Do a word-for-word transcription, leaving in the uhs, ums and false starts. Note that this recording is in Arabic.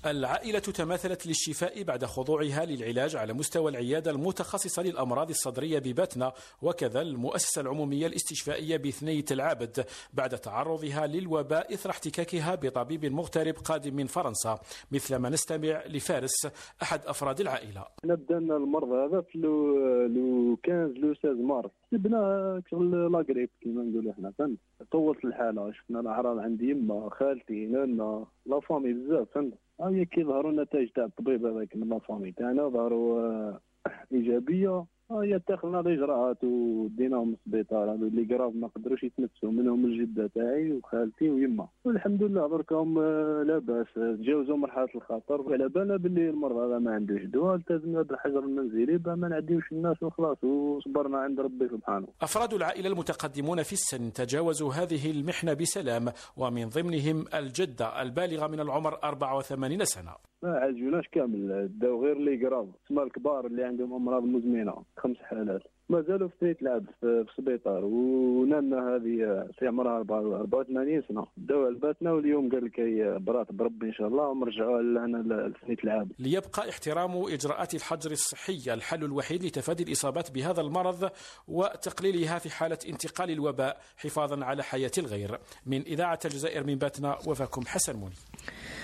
العائلة تماثلت للشفاء بعد خضوعها للعلاج على مستوى العيادة المتخصصة للأمراض الصدرية بباتنا، وكذا المؤسسة العمومية الاستشفائية بثني تل عابد بعد تعرضها للوباء إثر احتكاكها بطبيب مغترب قادم من فرنسا، مثل ما نستمع لفارس أحد أفراد العائلة. نبدأ المرض هذا في لو خمسة لو ستة مارس، جبنا لاغريب كما نقولوا احنا، فهمت. طولت الحالة، شفنا الأعراض عند يما خالتي نانا لا فامي بزاف، فهمت. هي كي ظهروا النتائج تاع الطبيب هذاك من لا فامي تاعنا ظهروا ايجابيه، هي اتخذنا الاجراءات وديناهم للسبيطار. هذو اللي قراب ما قدروش يتنفسوا، منهم الجده تاعي وخالتي ويما، والحمد لله دركهم لاباس، تجاوزوا مرحله الخطر. وعلى بالنا باللي المرض هذا ما عندوش دواء، التزمنا بالحجر المنزلي باه ما نعديوش الناس وخلاص، وصبرنا عند ربي سبحانه. افراد العائله المتقدمون في السن تجاوزوا هذه المحنه بسلام، ومن ضمنهم الجده البالغه من العمر أربعة وثمانين سنه. ما عالجوناش كامل، داو غير اللي قراب، تسمى الكبار اللي عندهم امراض مزمنه، خمس حالات مازالوا في ثني العاب في السبيطار. ونانا هذه في عمرها أربعة وثمانين سنه، داو الباتنا، واليوم قال لك برات بربي ان شاء الله ونرجعوا لهنا لثني العاب. ليبقى احترام اجراءات الحجر الصحي الحل الوحيد لتفادي الاصابات بهذا المرض وتقليلها في حاله انتقال الوباء، حفاظا على حياه الغير. من اذاعه الجزائر من باتنا، وفاكم حسن موني.